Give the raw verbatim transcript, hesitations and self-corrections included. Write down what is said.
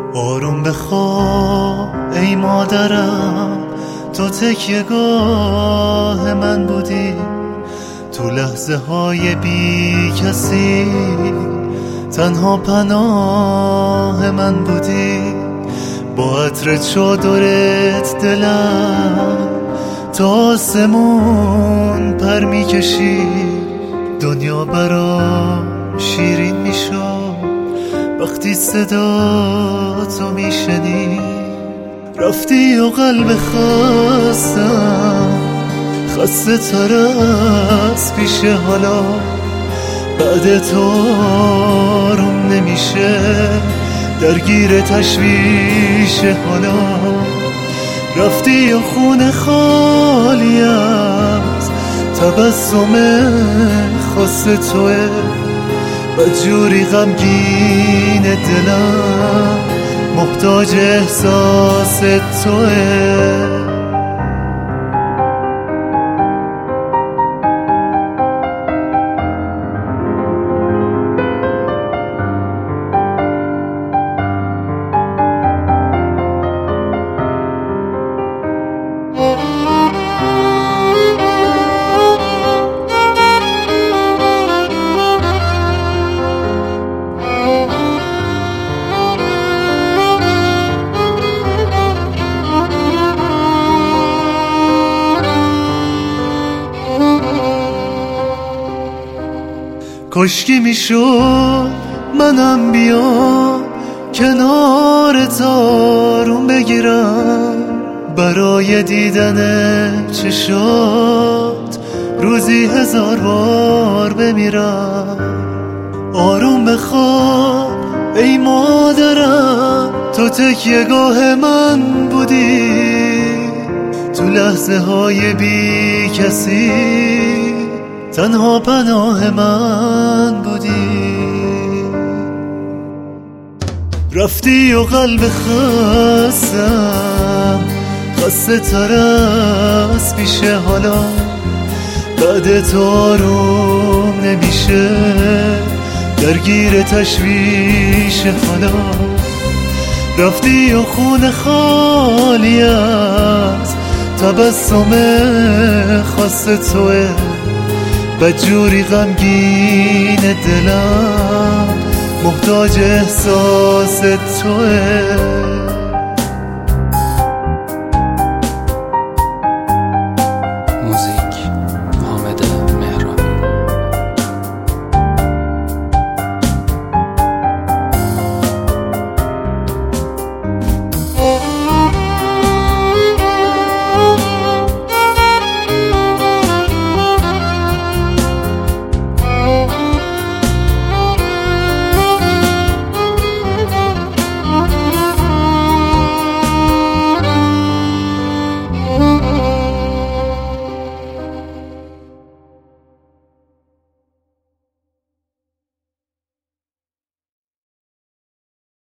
آروم بخواب ای مادرم، تو تکیه گاه من بودی، تو لحظه های بی کسی تنها پناه من بودی. با عطر چادرت دلم تا آسمون پر میکشی، دنیا برام شیرین میشد وقتی صدا تو میشنی. رفتی و قلب خستم خسته تر از پیش، حالا بعد تو آروم نمیشه، درگیر تشویش حالا. رفتی و خونه خالی از تبسم خاص توه، بدجوری غمگین دلم محتاج احساس توه. کاشکی میشد منم بیام کنار آروم بگیرم، برای دیدن چشات روزی هزار بار بمیرم. آروم بخواب ای مادرم، تو تکیه گاه من بودی، تو لحظه های بی کسی تنها پناه من بودی. رفتی و قلب خستم خسته تر از پیشه، حالا بعد تو آروم نمیشه، درگیر تشویش حالا. رفتی و خونه خالی از تبسم خاص توه، بدجوری غمگین دلم محتاج احساس توه.